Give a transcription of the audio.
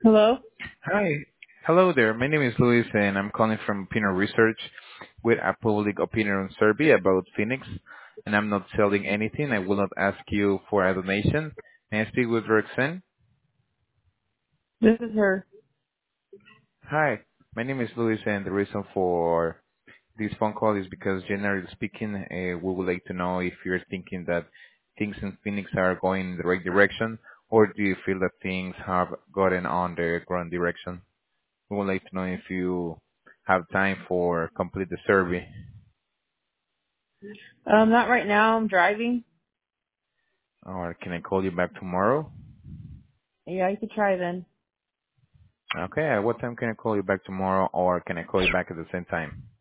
Hello? Hi. Hello there. My name is Luis, and I'm calling from Opinion Research with a public opinion survey about Phoenix. And I'm not selling anything. I will not ask you for a donation. May I speak with Roxanne? This is her. Hi. My name is Luis, and the reason for this phone call is because, generally speaking, we would like to know if you're thinking that things in Phoenix are going in the right direction, or do you feel that things have gotten on the wrong direction? We would like to know if you have time for complete the survey. Not right now. I'm driving. Or can I call you back tomorrow? Yeah, you could try then. Okay, at what time can I call you back tomorrow, or can I call you back at the same time?